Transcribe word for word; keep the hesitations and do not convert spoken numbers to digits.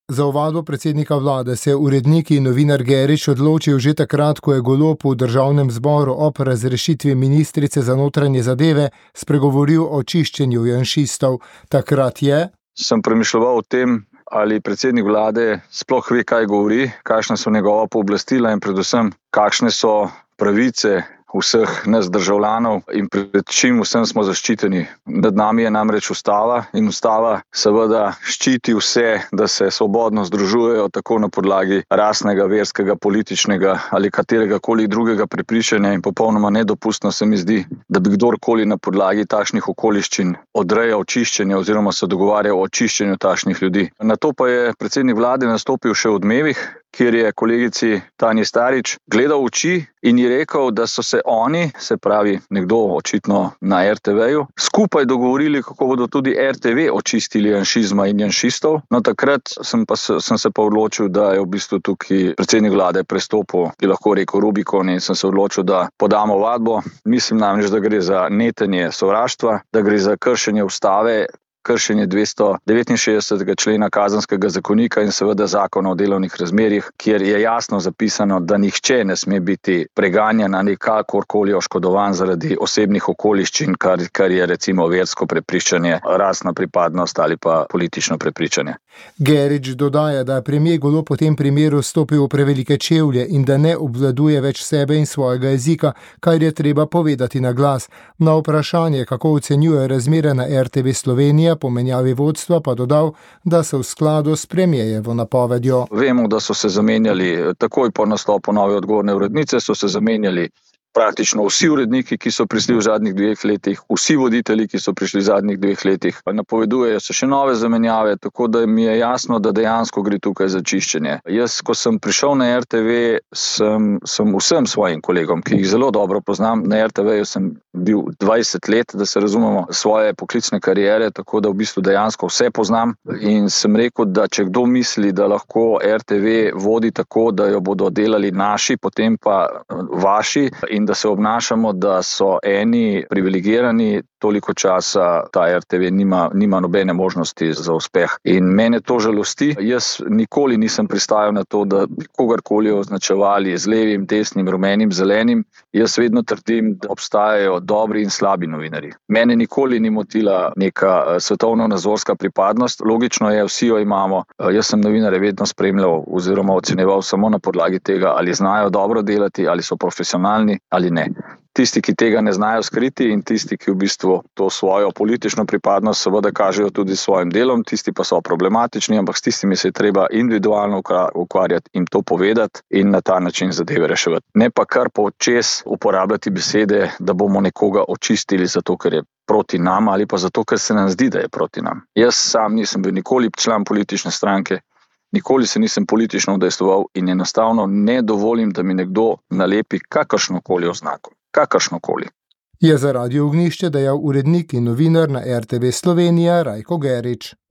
Za ovadbo predsednika vlade se je urednik in novinar Gerič odločil že takrat, ko je Golob v državnem zboru ob razrešitvi ministrice za notranje zadeve spregovoril o čiščenju janšistov. Takrat je: Sem premišljeval o tem, ali predsednik vlade sploh ve, kaj govori, kakšna so njegova pooblastila in predvsem, kakšne so pravice vseh nas državljanov in pred čim vsem smo zaščiteni. Nad nami je namreč ustava in ustava seveda ščiti vse, da se svobodno združujejo tako na podlagi rasnega, verskega, političnega ali katerega koli drugega prepričanja in popolnoma nedopustno se mi zdi, da bi kdorkoli na podlagi takšnih okoliščin odrejal čiščenje oziroma se dogovarjal o čiščenju takšnih ljudi. Nato pa je predsednik vlade nastopil še v Odmevih, kjer je kolegici Tanji Starič gledal v oči in ji rekel, da so se oni, se pravi nekdo očitno na er te veju, skupaj dogovorili, kako bodo tudi er te ve očistili janšizma in janšistov. No, takrat sem, pa, sem se pa odločil, da je v bistvu tukaj predsednik vlade prestopil, bi lahko rekel, Rubikon, in sem se odločil, da podam ovadbo. Mislim namreč, da gre za netenje sovraštva, da gre za kršenje ustave, kršenje dvesto devetinšestdesetega člena Kazenskega zakonika in seveda zakona o delovnih razmerjih, kjer je jasno zapisano, da nihče ne sme biti preganjan ali kakorkoli oškodovan zaradi osebnih okoliščin, kar, kar je recimo versko prepričanje, rasna pripadnost ali pa politično prepričanje. Gerič dodaja, da je premier Golob v tem primeru stopil v prevelike čevlje in da ne obvladuje več sebe in svojega jezika, kar je treba povedati na glas. Na vprašanje, kako ocenjuje razmere na er te ve Slovenija, po menjavi vodstva pa dodal, da so v skladu s premierjevo napovedjo. Vemo, da so se zamenjali, takoj po nastopu nove odgovorne urednice, so se zamenjali praktično vsi uredniki, ki so prišli v zadnjih dveh letih, vsi voditelji, ki so prišli v zadnjih dveh letih. Napovedujejo se še nove zamenjave, tako da mi je jasno, da dejansko gre tukaj za čiščenje. Jaz, ko sem prišel na er te ve, sem, sem vsem svojim kolegom, ki jih zelo dobro poznam, na er te veju sem bil dvajset let, da se razumemo, svoje poklicne kariere, tako da v bistvu dejansko vse poznam in sem rekel, da če kdo misli, da lahko er te ve vodi tako, da jo bodo delali naši, potem pa vaši, in da se obnašamo, da so eni privilegirani, toliko časa ta er te ve nima, nima nobene možnosti za uspeh. In mene to žalosti. Jaz nikoli nisem pristajal na to, da bi kogarkoli označevali z levim, desnim, rumenim, zelenim. Jaz vedno trdim, da obstajajo dobri in slabi novinarji. Mene nikoli ni motila neka svetovno-nazorska pripadnost. Logično je, vsi jo imamo. Jaz sem novinarje vedno spremljal oziroma ocenjeval samo na podlagi tega, ali znajo dobro delati, ali so profesionalni ali ne. Tisti, ki tega ne znajo skriti in tisti, ki v bistvu to svojo politično pripadnost seveda kažejo tudi s svojim delom, tisti pa so problematični, ampak s tistimi se je treba individualno ukvarjati, jim to povedati in na ta način zadeve reševati. Ne pa kar počez uporabljati besede, da bomo nekoga očistili zato, ker je proti nam ali pa zato, ker se nam zdi, da je proti nam. Jaz sam nisem bil nikoli član politične stranke, nikoli se nisem politično udejstvoval in enostavno ne dovolim, da mi nekdo nalepi kakršnokoli oznako. Kakršnokoli. Je za Radio Ognjišče dejal urednik in novinar na er te ve Slovenija Rajko Gerič.